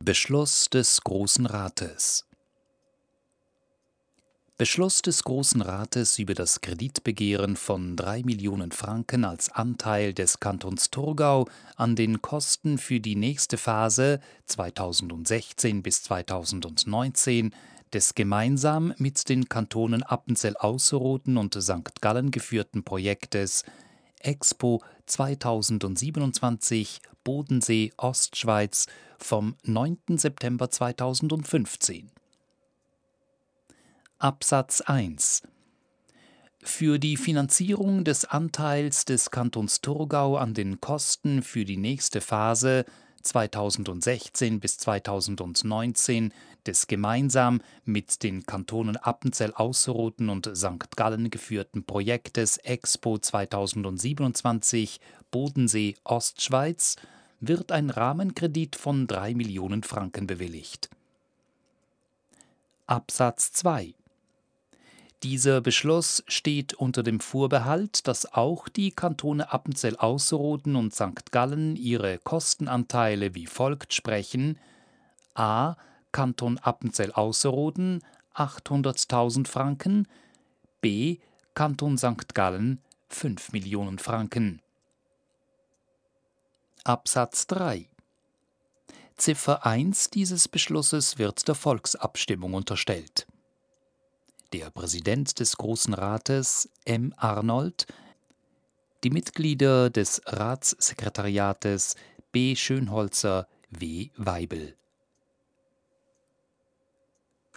Beschluss des Großen Rates. Beschluss des Großen Rates über das Kreditbegehren von 3 Millionen Franken als Anteil des Kantons Thurgau an den Kosten für die nächste Phase 2016 bis 2019 des gemeinsam mit den Kantonen Appenzell-Ausserrhoden und St. Gallen geführten Projektes Expo 2027 Bodensee Ostschweiz vom 9. September 2015. Absatz 1. Für die Finanzierung des Anteils des Kantons Thurgau an den Kosten für die nächste Phase 2016 bis 2019 des gemeinsam mit den Kantonen Appenzell-Ausserrhoden und St. Gallen geführten Projektes Expo 2027 Bodensee Ostschweiz wird ein Rahmenkredit von 3 Millionen Franken bewilligt. Absatz 2. Dieser Beschluss steht unter dem Vorbehalt, dass auch die Kantone Appenzell-Ausserrhoden und St. Gallen ihre Kostenanteile wie folgt sprechen: a. Kanton Appenzell-Ausserrhoden 800.000 Franken, b. Kanton St. Gallen 5 Millionen Franken. Absatz 3. Ziffer 1 dieses Beschlusses wird der Volksabstimmung unterstellt. Der Präsident des Großen Rates, M. Arnold, die Mitglieder des Ratssekretariates B. Schönholzer, W. Weibel.